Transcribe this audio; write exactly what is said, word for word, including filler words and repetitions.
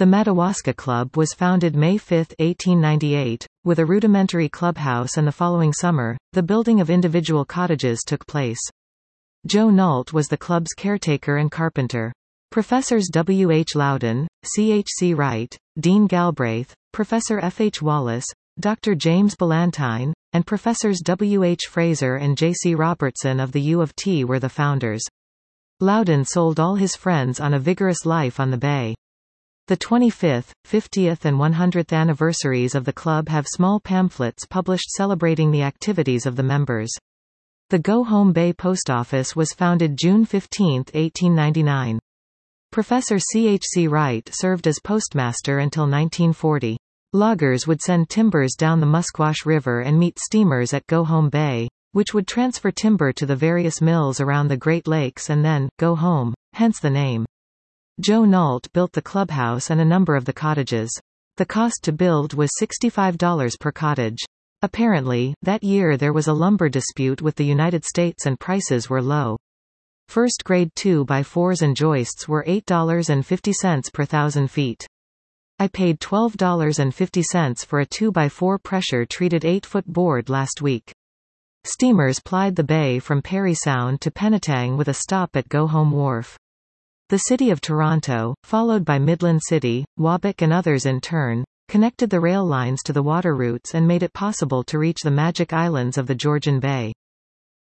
The Madawaska Club was founded May fifth, eighteen ninety-eight, with a rudimentary clubhouse, and the following summer, the building of individual cottages took place. Joe Nault was the club's caretaker and carpenter. Professors W. H. Loudon, C. H. C. Wright, Dean Galbraith, Professor F. H. Wallace, Doctor James Ballantyne, and Professors W. H. Fraser and J. C. Robertson of the U of T were the founders. Loudon sold all his friends on a vigorous life on the bay. The twenty-fifth, fiftieth and one hundredth anniversaries of the club have small pamphlets published celebrating the activities of the members. The Go Home Bay Post Office was founded June fifteenth, eighteen ninety-nine. Professor C. H. C. Wright served as postmaster until nineteen forty. Loggers would send timbers down the Musquash River and meet steamers at Go Home Bay, which would transfer timber to the various mills around the Great Lakes and then, go home, hence the name. Joe Nault built the clubhouse and a number of the cottages. The cost to build was sixty-five dollars per cottage. Apparently, that year there was a lumber dispute with the United States and prices were low. First grade two by fours and joists were eight dollars and fifty cents per thousand feet. I paid twelve dollars and fifty cents for a two by four pressure-treated eight-foot board last week. Steamers plied the bay from Parry Sound to Penetang with a stop at Go Home Wharf. The City of Toronto, followed by Midland City, Wabick and others in turn, connected the rail lines to the water routes and made it possible to reach the Magic Islands of the Georgian Bay.